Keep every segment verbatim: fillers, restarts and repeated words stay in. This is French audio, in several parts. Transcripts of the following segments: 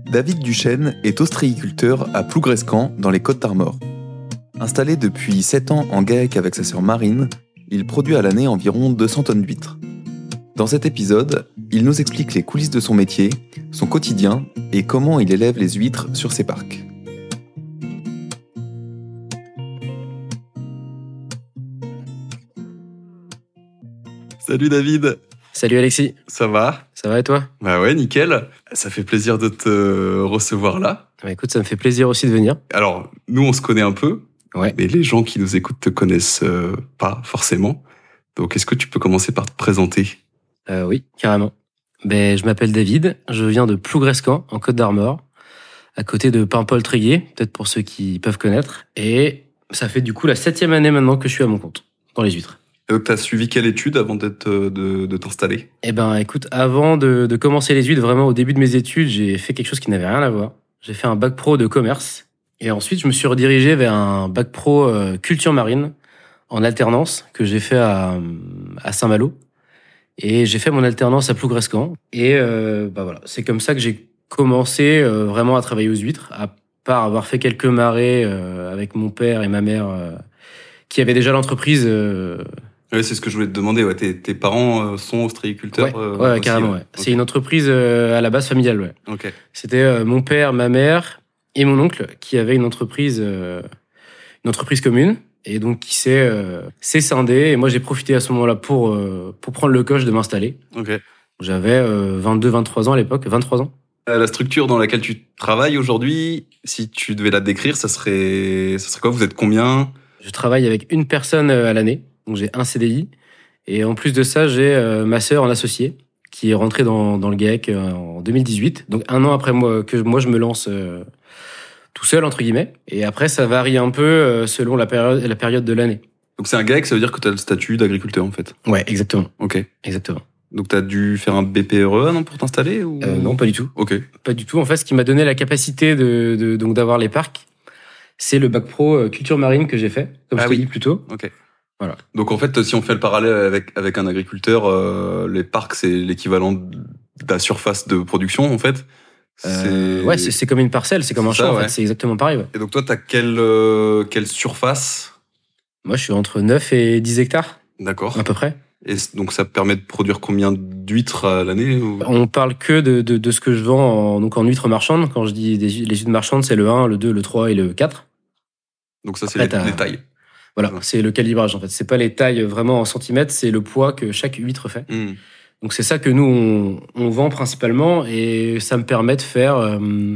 David Duchesne est ostréiculteur à Plougrescant, dans les Côtes-d'Armor. Installé depuis sept ans en GAEC avec sa sœur Marine, il produit à l'année environ deux cents tonnes d'huîtres. Dans cet épisode, il nous explique les coulisses de son métier, son quotidien et comment il élève les huîtres sur ses parcs. Salut David. Salut Alexis. Ça va ? Ça va et toi ? Bah ouais, nickel. Ça fait plaisir de te recevoir là. Bah écoute, ça me fait plaisir aussi de venir. Alors, nous on se connaît un peu, ouais. mais les gens qui nous écoutent te connaissent euh, pas forcément. Donc est-ce que tu peux commencer par te présenter ? euh, Oui, carrément. Ben, je m'appelle David, je viens de Plougrescant, en Côtes-d'Armor, à côté de Paimpol-Tréguier, peut-être pour ceux qui peuvent connaître. Et ça fait du coup la septième année maintenant que je suis à mon compte, dans les huîtres. Et donc, tu as suivi quelle étude avant d'être, de, de t'installer ? Eh ben, écoute, avant de, de commencer les huîtres, vraiment au début de mes études, j'ai fait quelque chose qui n'avait rien à voir. J'ai fait un bac pro de commerce. Et ensuite, je me suis redirigé vers un bac pro euh, culture marine en alternance que j'ai fait à, à Saint-Malo. Et j'ai fait mon alternance à Plougrescant. Et euh, bah voilà, c'est comme ça que j'ai commencé euh, vraiment à travailler aux huîtres, à part avoir fait quelques marées euh, avec mon père et ma mère euh, qui avaient déjà l'entreprise... Euh, Oui, c'est ce que je voulais te demander. Ouais, tes, tes parents sont ostréiculteurs. Ouais, euh, ouais aussi, carrément. Ouais. Ouais. Okay. C'est une entreprise euh, à la base familiale. Ouais. Okay. C'était euh, mon père, ma mère et mon oncle qui avaient une entreprise, euh, une entreprise commune et donc qui s'est, euh, s'est scindé. Et moi, j'ai profité à ce moment-là pour euh, pour prendre le coche de m'installer. Okay. J'avais euh, vingt-deux, vingt-trois ans à l'époque, vingt-trois ans. La structure dans laquelle tu travailles aujourd'hui, si tu devais la décrire, ça serait, ça serait quoi ? Vous êtes combien ? Je travaille avec une personne à l'année. Donc j'ai un C D I et en plus de ça j'ai euh, ma sœur en associé qui est rentrée dans, dans le GAEC euh, en deux mille dix-huit, donc un an après moi que moi je me lance euh, tout seul entre guillemets, et après ça varie un peu euh, selon la période la période de l'année. Donc c'est un GAEC, ça veut dire que tu as le statut d'agriculteur en fait. Ouais, exactement. Ok. Exactement. Donc tu as dû faire un B P R E A non pour t'installer ou... euh, Non, pas du tout. Ok. Pas du tout. En fait, ce qui m'a donné la capacité de, de donc d'avoir les parcs, c'est le bac pro culture marine que j'ai fait, comme ah je oui. t'ai dit plus tôt. Ok. Voilà. Donc en fait, si on fait le parallèle avec avec un agriculteur, euh, les parcs c'est l'équivalent de la surface de production en fait. C'est... Euh, ouais, c'est, c'est comme une parcelle, c'est comme un ça, champ. Ouais. En fait, c'est exactement pareil. Ouais. Et donc toi, t'as quelle euh, quelle surface ? Moi, je suis entre neuf et dix hectares. D'accord. À peu près. Et donc ça permet de produire combien d'huîtres à l'année ou... On parle que de, de de ce que je vends en, donc en huîtres marchandes. Quand je dis des, les huîtres marchandes, c'est le un, le deux, le trois et le quatre. Donc ça, c'est Après, les, les tailles. Voilà, c'est le calibrage en fait. C'est pas les tailles vraiment en centimètres, c'est le poids que chaque huître fait. Mmh. Donc c'est ça que nous on, on vend principalement et ça me permet de faire. Euh,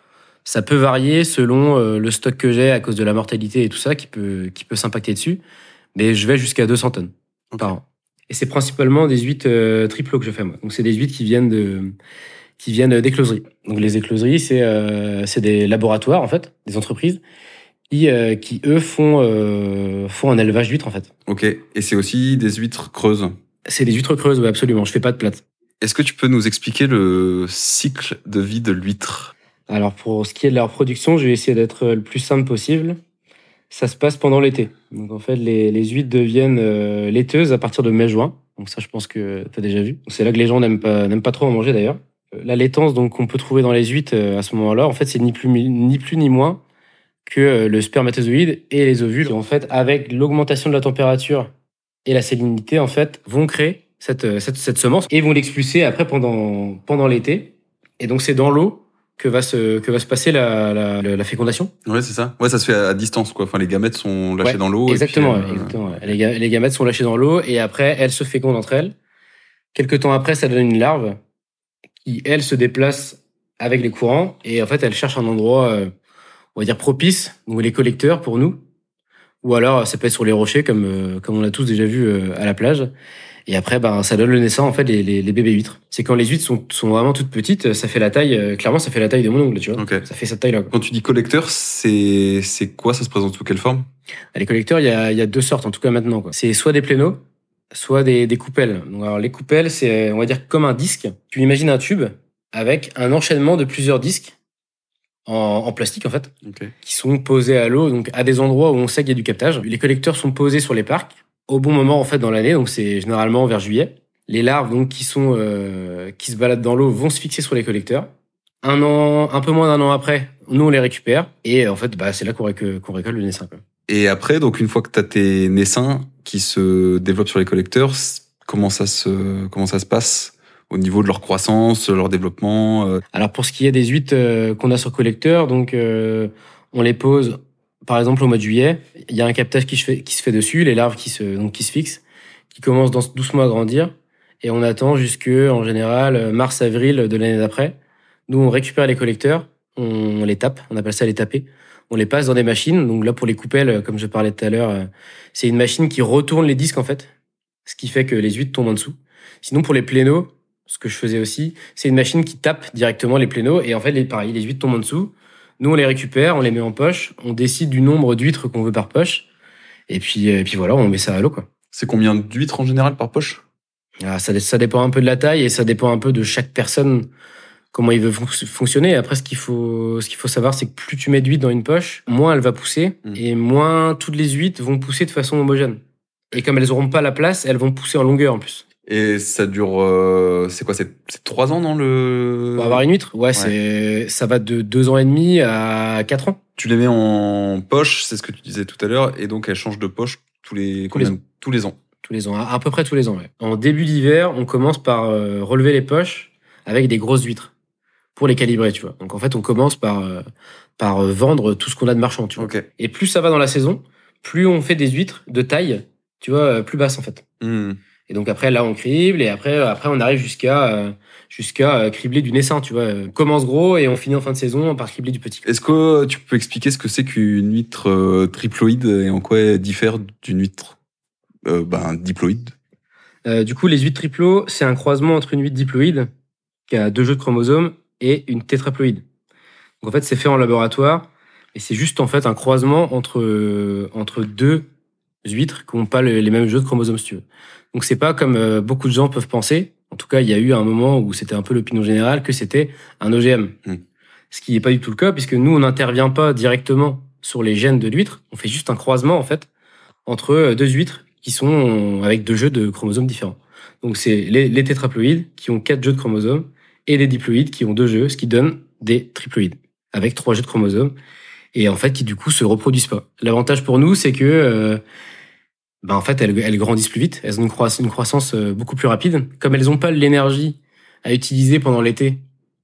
ça peut varier selon euh, le stock que j'ai à cause de la mortalité et tout ça qui peut qui peut s'impacter dessus. Mais je vais jusqu'à deux cents tonnes okay. par an. Et c'est principalement des huîtres euh, triplo que je fais moi. Donc c'est des huîtres qui viennent de qui viennent d'écloseries. Donc les écloseries c'est euh, c'est des laboratoires en fait, des entreprises. Qui, euh, qui eux font euh, font un élevage d'huîtres en fait. Ok. Et c'est aussi des huîtres creuses. C'est des huîtres creuses, oui, absolument. Je fais pas de plate. Est-ce que tu peux nous expliquer le cycle de vie de l'huître ? Alors pour ce qui est de leur production, je vais essayer d'être le plus simple possible. Ça se passe pendant l'été. Donc en fait, les, les huîtres deviennent euh, laiteuses à partir de mai-juin. Donc ça, je pense que tu as déjà vu. C'est là que les gens n'aiment pas n'aiment pas trop en manger d'ailleurs. La laitance donc qu'on peut trouver dans les huîtres euh, à ce moment-là, en fait, c'est ni plus ni plus ni moins que le spermatozoïde et les ovules, qui en fait, avec l'augmentation de la température et la salinité, en fait, vont créer cette, cette, cette semence et vont l'expulser après pendant, pendant l'été. Et donc, c'est dans l'eau que va se, que va se passer la, la, la fécondation. Ouais, c'est ça. Ouais, ça se fait à distance, quoi. Enfin, les gamètes sont lâchées ouais, dans l'eau. Exactement, et puis, euh... exactement. Les, les gamètes sont lâchées dans l'eau et après, elles se fécondent entre elles. Quelque temps après, ça donne une larve qui, elle, se déplace avec les courants et en fait, elle cherche un endroit, euh, on va dire propice, donc les collecteurs pour nous, ou alors ça peut être sur les rochers comme euh, comme on l'a tous déjà vu euh, à la plage. Et après, ben ça donne le naissant en fait les, les, les bébés huîtres. C'est quand les huîtres sont sont vraiment toutes petites, ça fait la taille, euh, clairement ça fait la taille de mon ongle, tu vois. Okay. Ça fait cette taille là. Quand tu dis collecteur, c'est c'est quoi ? Ça se présente sous quelle forme ? Les collecteurs, il y a il y a deux sortes en tout cas maintenant quoi. C'est soit des pléneaux, soit des des coupelles. Donc alors les coupelles, c'est on va dire comme un disque. Tu imagines un tube avec un enchaînement de plusieurs disques. En, en plastique en fait, okay. qui sont posés à l'eau, donc à des endroits où on sait qu'il y a du captage. Les collecteurs sont posés sur les parcs au bon moment en fait dans l'année, donc c'est généralement vers juillet. Les larves donc qui sont euh, qui se baladent dans l'eau vont se fixer sur les collecteurs Un an, un peu moins d'un an après, nous, on les récupère. Et en fait, bah, c'est là qu'on, réc- qu'on récolte le naissin, quoi. Et après, donc une fois que tu as tes naissins qui se développent sur les collecteurs, c- comment ça se, comment ça se passe au niveau de leur croissance, leur développement euh Alors, pour ce qui est des huîtres euh, qu'on a sur collecteur, donc, euh, on les pose, par exemple, au mois de juillet. Il y a un captage qui se fait, qui se fait dessus, les larves qui se, donc, qui se fixent, qui commencent dans- doucement à grandir. Et on attend jusque, en général, mars-avril de l'année d'après. Nous, on récupère les collecteurs, on les tape, on appelle ça les taper. On les passe dans des machines. Donc là, pour les coupelles, comme je parlais tout à l'heure, euh, c'est une machine qui retourne les disques, en fait, ce qui fait que les huîtres tombent en dessous. Sinon, pour les plénos, ce que je faisais aussi, c'est une machine qui tape directement les plénos. Et en fait, les, pareil, les huîtres tombent en dessous. Nous, on les récupère, on les met en poche, on décide du nombre d'huîtres qu'on veut par poche. Et puis, et puis voilà, on met ça à l'eau, quoi. C'est combien d'huîtres en général par poche? Ah, ça, ça dépend un peu de la taille et ça dépend un peu de chaque personne, comment il veut fon- fonctionner. Après, ce qu'il faut, ce qu'il faut savoir, c'est que plus tu mets d'huîtres dans une poche, moins elle va pousser Mm. et moins toutes les huîtres vont pousser de façon homogène. Et comme elles auront pas la place, elles vont pousser en longueur en plus. Et ça dure, euh, c'est quoi, c'est c'est trois ans dans le. Pour avoir une huître, ouais, c'est, ça va de deux ans et demi à quatre ans. Tu les mets en poche, c'est ce que tu disais tout à l'heure, et donc elles changent de poche tous les combien- les ans. tous les ans. Tous les ans, à, à peu près tous les ans, ouais. En début d'hiver, on commence par euh, relever les poches avec des grosses huîtres pour les calibrer, tu vois. Donc en fait, on commence par, euh, par euh, vendre tout ce qu'on a de marchand, tu vois. Ok. Et plus ça va dans la saison, plus on fait des huîtres de taille, tu vois, euh, plus basse en fait. Hmm. Et donc après, là, on crible et après, après on arrive jusqu'à euh, jusqu'à euh, cribler du naissin, tu vois. On commence gros et on finit en fin de saison par cribler du petit. Est-ce que tu peux expliquer ce que c'est qu'une huître euh, triploïde et en quoi elle diffère d'une huître euh, ben, diploïde? Euh, du coup, les huîtres triplo, c'est un croisement entre une huître diploïde qui a deux jeux de chromosomes et une tétraploïde. Donc en fait, c'est fait en laboratoire et c'est juste en fait un croisement entre euh, entre deux huîtres qui n'ont pas le- les mêmes jeux de chromosomes, si tu veux. Donc c'est pas comme euh, beaucoup de gens peuvent penser. En tout cas, il y a eu un moment où c'était un peu l'opinion générale que c'était un O G M. Mm. Ce qui n'est pas du tout le cas, puisque nous, on n'intervient pas directement sur les gènes de l'huître. On fait juste un croisement, en fait, entre euh, deux huîtres qui sont avec deux jeux de chromosomes différents. Donc c'est les, les tétraploïdes qui ont quatre jeux de chromosomes et les diploïdes qui ont deux jeux, ce qui donne des triploïdes avec trois jeux de chromosomes et en fait qui du coup se reproduisent pas. L'avantage pour nous, c'est que euh, ben en fait elles, elles grandissent plus vite, elles ont une croissance, une croissance euh, beaucoup plus rapide. Comme elles n'ont pas l'énergie à utiliser pendant l'été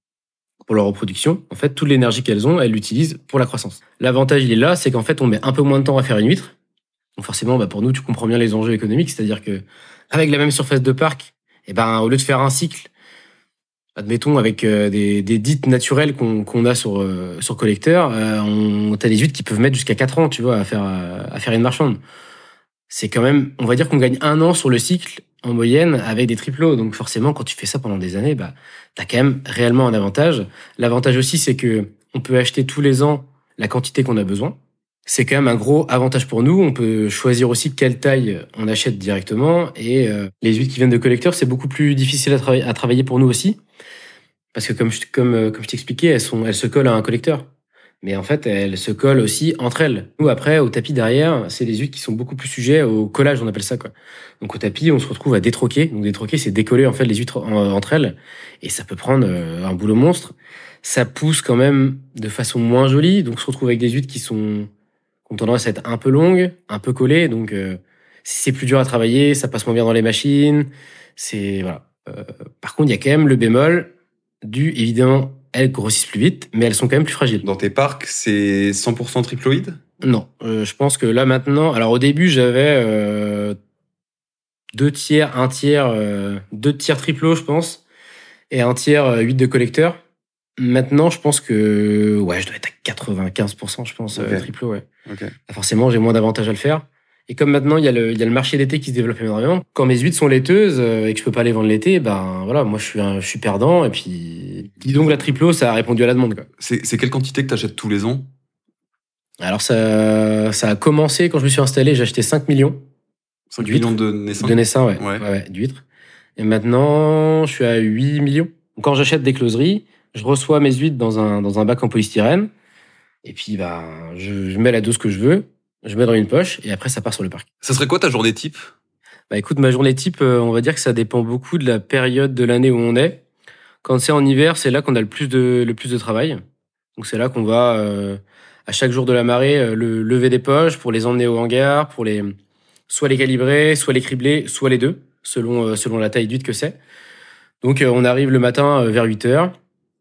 pour leur reproduction, en fait toute l'énergie qu'elles ont, elles l'utilisent pour la croissance. L'avantage il est là, c'est qu'en fait on met un peu moins de temps à faire une huître. Donc forcément, bah pour nous, tu comprends bien les enjeux économiques, c'est-à-dire que avec la même surface de parc, et ben au lieu de faire un cycle, admettons avec euh, des, des dites naturelles qu'on qu'on a sur euh, sur collecteur, euh, on t'as des huîtres qui peuvent mettre jusqu'à quatre ans, tu vois, à faire euh, à faire une marchande. C'est quand même, on va dire qu'on gagne un an sur le cycle en moyenne avec des triplos. Donc forcément, quand tu fais ça pendant des années, bah t'as quand même réellement un avantage. L'avantage aussi, c'est que on peut acheter tous les ans la quantité qu'on a besoin. C'est quand même un gros avantage pour nous. On peut choisir aussi quelle taille on achète directement. Et euh, les huîtres qui viennent de collecteurs, c'est beaucoup plus difficile à, trava- à travailler pour nous aussi. Parce que comme je, comme, euh, comme je t'expliquais, elles, sont, elles se collent à un collecteur. Mais en fait, elles se collent aussi entre elles. Nous, après, au tapis derrière, c'est les huîtres qui sont beaucoup plus sujets au collage, on appelle ça, quoi. Donc au tapis, on se retrouve à détroquer. Donc détroquer, c'est décoller en fait les huîtres en- entre elles. Et ça peut prendre euh, un boulot monstre. Ça pousse quand même de façon moins jolie. Donc on se retrouve avec des huîtres qui sont qui ont tendance à être un peu longues, un peu collées. Donc, euh, c'est plus dur à travailler, ça passe moins bien dans les machines. C'est voilà. Euh, par contre, il y a quand même le bémol du évidemment, elles grossissent plus vite, mais elles sont quand même plus fragiles. Dans tes parcs, c'est cent pour cent triploïde? Non, euh, je pense que là maintenant. Alors au début, j'avais euh, deux tiers, un tiers, euh, deux tiers triplo, je pense, et un tiers euh, huit de collecteur. Maintenant, je pense que ouais, je dois être à quatre-vingt-quinze pour cent, je pense, Ok. euh, triplo, ouais. Ok. Forcément, j'ai moins d'avantages à le faire. Et comme maintenant, il y a le, il y a le marché d'été qui se développe énormément, quand mes huîtres sont laiteuses euh, et que je peux pas les vendre l'été, ben voilà, moi je suis, un, je suis perdant. Et puis, disons que la triplo, ça a répondu à la demande, quoi. C'est c'est quelle quantité que tu achètes tous les ans? Alors, ça, ça a commencé quand je me suis installé, j'ai acheté cinq millions cinq D'huîtres. millions de naissants? de naissins, ouais, Ouais. ouais, ouais, d'huîtres. Et maintenant, je suis à huit millions. Donc, quand j'achète des closeries, je reçois mes huîtres dans un, dans un bac en polystyrène. Et puis, ben, je, je mets la dose que je veux, je mets dans une poche, et après, ça part sur le parc. Ça serait quoi ta journée type? Bah écoute, ma journée type, euh, on va dire que ça dépend beaucoup de la période de l'année où on est. Quand c'est en hiver, c'est là qu'on a le plus de, le plus de travail. Donc c'est là qu'on va, euh, à chaque jour de la marée, euh, le, lever des poches pour les emmener au hangar, pour les, soit les calibrer, soit les cribler, soit les deux, selon, euh, selon la taille d'huître que c'est. Donc euh, on arrive le matin euh, vers huit heures,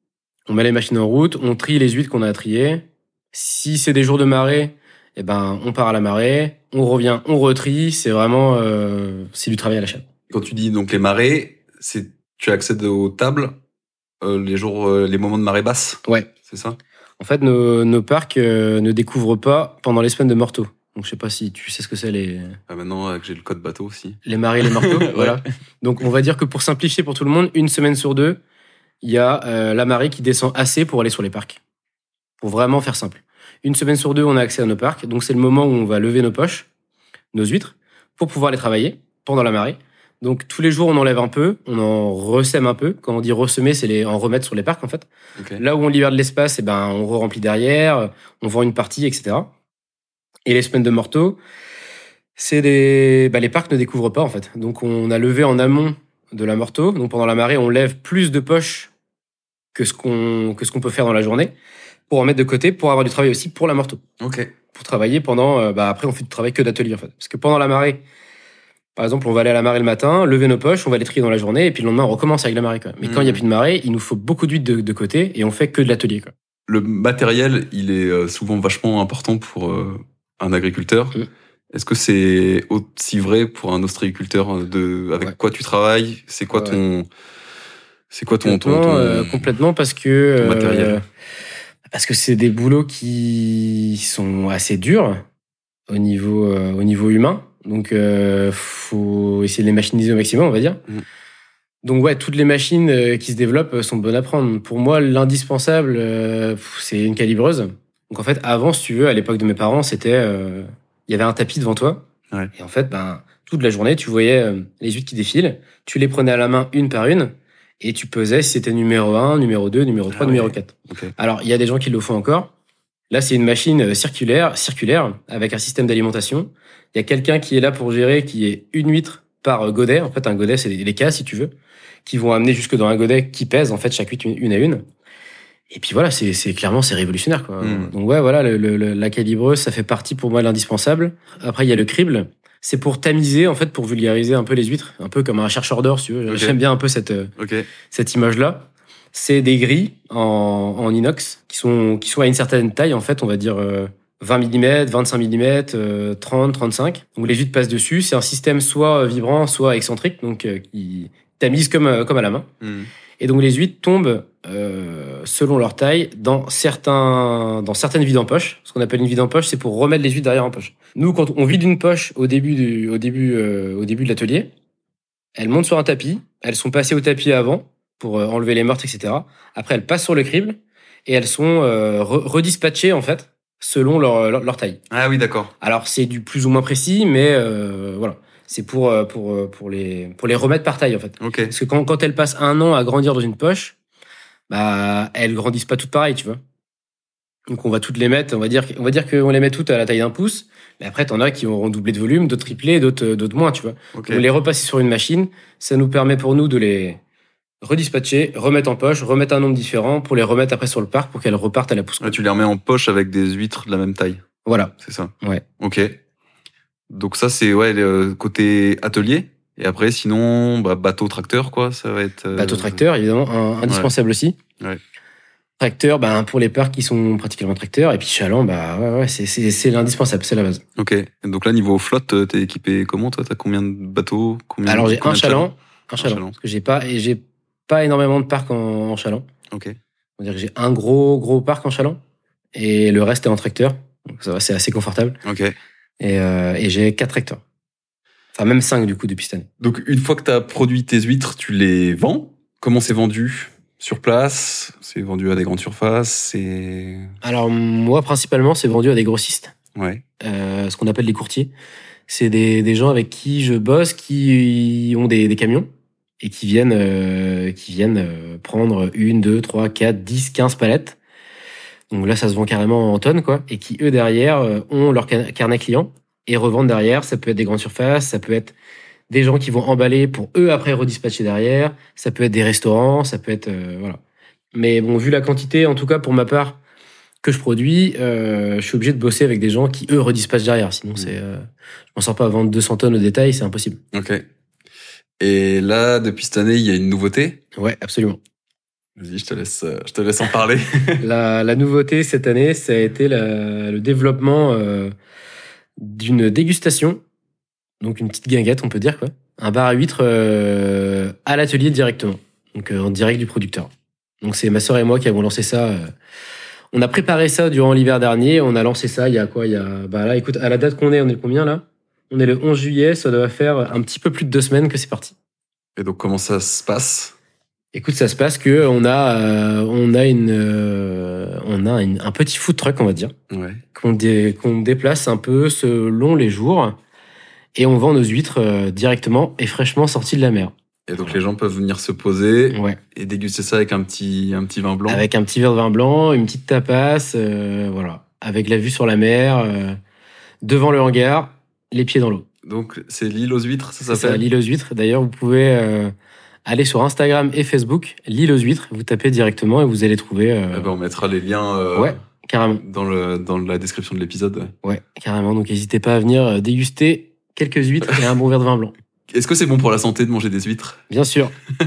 on met les machines en route, on trie les huîtres qu'on a à trier. Si c'est des jours de marée, eh ben, on part à la marée, on revient, on retrie. C'est vraiment, euh, c'est du travail à la chaîne. Quand tu dis donc les marées, c'est tu accèdes aux tables euh, les jours, euh, les moments de marée basse. Ouais. C'est ça. En fait, nos, nos parcs euh, ne découvrent pas pendant les semaines de morteau. Donc, je sais pas si tu sais ce que c'est les. Ah, maintenant euh, que j'ai le code bateau aussi. Les marées, les morteaux. Ouais. Voilà. Donc, on va dire que pour simplifier pour tout le monde, une semaine sur deux, il y a euh, la marée qui descend assez pour aller sur les parcs. Pour vraiment faire simple. Une semaine sur deux, on a accès à nos parcs. Donc, c'est le moment où on va lever nos poches, nos huîtres, pour pouvoir les travailler pendant la marée. Donc, tous les jours, on enlève un peu, on en ressème un peu. Quand on dit ressemer, c'est les, en remettre sur les parcs, en fait. Okay. Là où on libère de l'espace, eh ben, on re-remplit derrière, on vend une partie, et cetera. Et les semaines de morteau, c'est des, bah, les parcs ne découvrent pas, en fait. Donc, on a levé en amont de la morteau. Donc, pendant la marée, on lève plus de poches que ce qu'on, que ce qu'on peut faire dans la journée pour en mettre de côté, pour avoir du travail aussi pour la morteau. Ok. Pour travailler pendant, euh, bah, après, on fait du travail que d'atelier, en fait. Parce que pendant la marée, par exemple, on va aller à la marée le matin, lever nos poches, on va les trier dans la journée, et puis le lendemain, on recommence avec la marée, quand même. Mais mmh. quand il n'y a plus de marée, il nous faut beaucoup d'huile de, de côté, et on fait que de l'atelier, quoi. Le matériel, il est souvent vachement important pour euh, un agriculteur. Mmh. Est-ce que c'est aussi vrai pour un ostréiculteur de, avec ouais. quoi tu travailles? C'est quoi ouais. ton, c'est quoi ton, ton, ton euh, complètement parce que, ton matériel euh, parce que c'est des boulots qui sont assez durs au niveau, euh, au niveau humain. Donc, euh, faut essayer de les machiniser au maximum, on va dire. Mmh. Donc, ouais, toutes les machines euh, qui se développent sont bonnes à prendre. Pour moi, l'indispensable, euh, c'est une calibreuse. Donc, en fait, avant, si tu veux, à l'époque de mes parents, c'était, euh, il y avait un tapis devant toi. Ouais. Et en fait, ben, toute la journée, tu voyais euh, les huîtres qui défilent. Tu les prenais à la main une par une et tu pesais si c'était numéro un, numéro deux, numéro trois, ah, numéro ouais. quatre. Okay. Alors, il y a des gens qui le font encore. Là, c'est une machine circulaire, circulaire avec un système d'alimentation. Il y a quelqu'un qui est là pour gérer, qui est une huître par godet. En fait, un godet, c'est les cas, si tu veux, qui vont amener jusque dans un godet qui pèse, en fait, chaque huître une, une à une. Et puis voilà, c'est, c'est clairement, c'est révolutionnaire, quoi. Mmh. Donc ouais, voilà, le, le, la calibreuse, ça fait partie pour moi de l'indispensable. Après, il y a le crible. C'est pour tamiser, en fait, pour vulgariser un peu les huîtres, un peu comme un chercheur d'or, si tu veux. Okay. J'aime bien un peu cette, okay. cette image-là. C'est des grilles en, en inox qui sont, qui sont à une certaine taille, en fait, on va dire euh, vingt millimètres, vingt-cinq millimètres, euh, trente, trente-cinq. Donc les huîtres passent dessus. C'est un système soit vibrant, soit excentrique, donc euh, qui tamise comme, euh, comme à la main. Mm. Et donc les huîtres tombent euh, selon leur taille dans certains, dans certaines vides en poche. Ce qu'on appelle une vide en poche, c'est pour remettre les huîtres derrière en poche. Nous, quand on vide une poche au début du, au début, euh, au début de l'atelier, elles montent sur un tapis. Elles sont passées au tapis avant pour euh, enlever les meurtres, et cetera. Après, elles passent sur le crible et elles sont euh, re- redispatchées en fait selon leur, leur, leur taille. Ah oui, d'accord. Alors c'est du plus ou moins précis, mais euh, voilà. C'est pour, pour, pour, les, pour les remettre par taille, en fait. Okay. Parce que quand, quand elles passent un an à grandir dans une poche, bah, elles grandissent pas toutes pareilles, tu vois. Donc, on va toutes les mettre, on va dire, on va dire qu'on les met toutes à la taille d'un pouce. Mais après, t'en as qui auront doublé de volume, d'autres triplé, d'autres, d'autres moins, tu vois. Okay. On les repasser sur une machine. Ça nous permet pour nous de les redispatcher, remettre en poche, remettre un nombre différent pour les remettre après sur le parc pour qu'elles repartent à la pousse. Ah, tu les remets en poche avec des huîtres de la même taille. Voilà. C'est ça. Ouais. Ok. Donc ça, c'est ouais, le côté atelier. Et après, sinon, bah, bateau, tracteur, quoi, ça va être... Euh... Bateau, tracteur, évidemment, un, indispensable ouais. aussi. Ouais. Tracteur, bah, pour les parcs qui sont pratiquement tracteurs. Et puis chaland, bah, ouais, ouais, c'est, c'est, c'est l'indispensable, c'est la base. Ok. Donc là, niveau flotte, t'es équipé comment, toi? T'as combien de bateaux? Combien Alors, j'ai combien un chaland. Un chaland. Parce que j'ai pas, et j'ai pas énormément de parcs en, en chaland. Ok. On va dire que j'ai un gros, gros parc en chaland. Et le reste est en tracteur. Donc ça va, c'est assez confortable. Ok. Et, euh, et j'ai quatre tracteurs. Enfin, même cinq, du coup, depuis cette année. Donc, une fois que tu as produit tes huîtres, tu les vends. Comment c'est vendu? Sur place? C'est vendu à des grandes surfaces? C'est... Alors, moi, principalement, c'est vendu à des grossistes. Ouais. Euh, ce qu'on appelle les courtiers. C'est des, des gens avec qui je bosse, qui ont des, des camions et qui viennent, euh, qui viennent euh, prendre une, deux, trois, quatre, dix, quinze palettes. Donc là, ça se vend carrément en tonnes, quoi. Et qui, eux, derrière, euh, ont leur carnet client et revendent derrière. Ça peut être des grandes surfaces, ça peut être des gens qui vont emballer pour eux après redispatcher derrière. Ça peut être des restaurants, ça peut être euh, voilà. Mais bon, vu la quantité, en tout cas pour ma part, que je produis, euh, je suis obligé de bosser avec des gens qui eux redispatchent derrière. Sinon, mmh. c'est, euh, je m'en sors pas à vendre deux cents tonnes au détail, c'est impossible. Ok. Et là, depuis cette année, il y a une nouveauté ? Ouais, absolument. Vas-y, je te laisse, je te laisse en parler. la, la nouveauté cette année, ça a été la, le développement euh, d'une dégustation, donc une petite guinguette, on peut dire quoi, un bar à huîtres euh, à l'atelier directement, donc euh, en direct du producteur. Donc c'est ma sœur et moi qui avons lancé ça. Euh, on a préparé ça durant l'hiver dernier. On a lancé ça il y a quoi ? Il y a bah là, écoute, à la date qu'on est, on est le combien là ? On est le onze juillet. Ça doit faire un petit peu plus de deux semaines que c'est parti. Et donc comment ça se passe ? Écoute, ça se passe que on a, euh, on a une, euh, on a une, un petit food truck, on va dire, ouais. qu'on, dé, qu'on déplace un peu selon les jours, et on vend nos huîtres euh, directement et fraîchement sorties de la mer. Et donc voilà. Les gens peuvent venir se poser ouais. et déguster ça avec un petit, un petit vin blanc. Avec un petit verre de vin blanc, une petite tapas, euh, voilà, avec la vue sur la mer, euh, devant le hangar, les pieds dans l'eau. Donc c'est l'île aux huîtres, ça c'est s'appelle ? C'est ça, l'île aux huîtres. D'ailleurs, vous pouvez euh, aller sur Instagram et Facebook, l'île aux huîtres, vous tapez directement et vous allez trouver... Euh... Eh ben, on mettra les liens euh, ouais, carrément. Dans, le, dans la description de l'épisode. Ouais. ouais, carrément. Donc n'hésitez pas à venir déguster quelques huîtres et un bon verre de vin blanc. Est-ce que c'est bon pour la santé de manger des huîtres ? Bien sûr.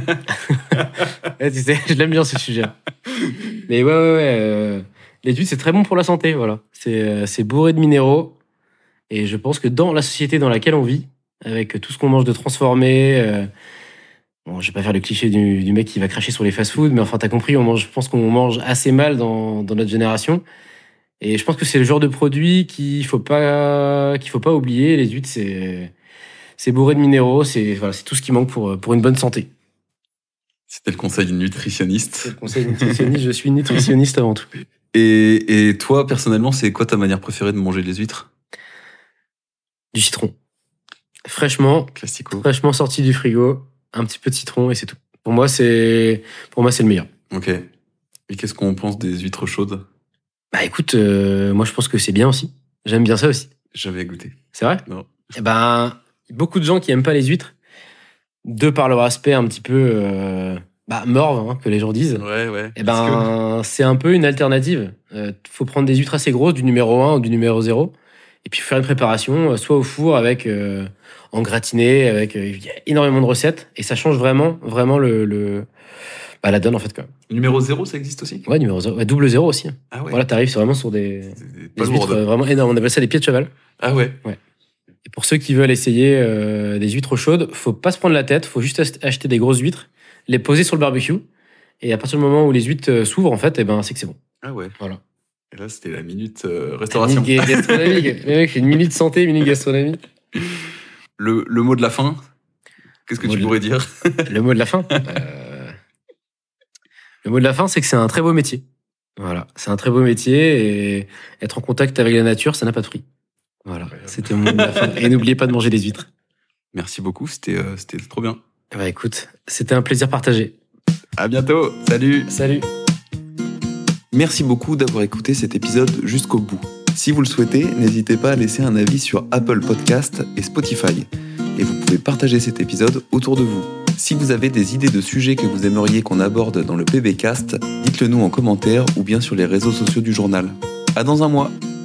ouais, tu sais, je l'aime bien ce sujet. Mais ouais, ouais, ouais. Euh, les huîtres, c'est très bon pour la santé, voilà. C'est, euh, c'est bourré de minéraux. Et je pense que dans la société dans laquelle on vit, avec tout ce qu'on mange de transformé... Euh, bon, je vais pas faire le cliché du, du mec qui va cracher sur les fast-foods, mais enfin, t'as compris, on mange, je pense qu'on mange assez mal dans, dans notre génération. Et je pense que c'est le genre de produit qu'il faut pas, qu'il faut pas oublier. Les huîtres, c'est, c'est bourré de minéraux, c'est, voilà, c'est tout ce qui manque pour, pour une bonne santé. C'était le conseil d'une nutritionniste. C'est le conseil nutritionniste, je suis nutritionniste avant tout. Et, et toi, personnellement, c'est quoi ta manière préférée de manger les huîtres ? Du citron. Fraîchement. Classico. Fraîchement sorti du frigo. Un petit peu de citron et c'est tout. Pour moi, c'est, pour moi, c'est le meilleur. Ok. Et qu'est-ce qu'on pense des huîtres chaudes ? Bah écoute, euh, moi je pense que c'est bien aussi. J'aime bien ça aussi. J'avais goûté. C'est vrai ? Non. Et ben, beaucoup de gens qui aiment pas les huîtres, de par leur aspect un petit peu euh, bah, morve, hein, que les gens disent. Ouais, ouais. Et ben, que... c'est un peu une alternative. Euh, faut prendre des huîtres assez grosses, du numéro un ou du numéro zéro, et puis faire une préparation, soit au four avec euh, en gratiné, avec euh, y a énormément de recettes, et ça change vraiment, vraiment le, le bah, la donne en fait quoi. Numéro zéro, ça existe aussi ? Ouais, numéro zéro, ouais, double zéro aussi. Ah ouais. Voilà, t'arrives c'est vraiment sur des, des huîtres euh, vraiment énormes. On appelle ça des pieds de cheval. Ah ouais. Ouais. Et pour ceux qui veulent essayer euh, des huîtres chaudes, faut pas se prendre la tête, faut juste acheter des grosses huîtres, les poser sur le barbecue, et à partir du moment où les huîtres s'ouvrent en fait, et ben c'est que c'est bon. Ah ouais. Voilà. Et là, c'était la minute euh, restauration. La minute gastronomique. Le mec fait une minute santé, une minute gastronomie. Le, le mot de la fin, qu'est-ce que tu pourrais de... dire ? Le mot de la fin euh... Le mot de la fin, c'est que c'est un très beau métier. Voilà, c'est un très beau métier et être en contact avec la nature, ça n'a pas de prix. Voilà, c'était mon mot de la fin. Et n'oubliez pas de manger des huîtres. Merci beaucoup, c'était, euh, c'était trop bien. Bah écoute, c'était un plaisir partagé. À bientôt, salut. Salut. Merci beaucoup d'avoir écouté cet épisode jusqu'au bout. Si vous le souhaitez, n'hésitez pas à laisser un avis sur Apple Podcast et Spotify. Et vous pouvez partager cet épisode autour de vous. Si vous avez des idées de sujets que vous aimeriez qu'on aborde dans le P B Cast, dites-le nous en commentaire ou bien sur les réseaux sociaux du journal. À dans un mois.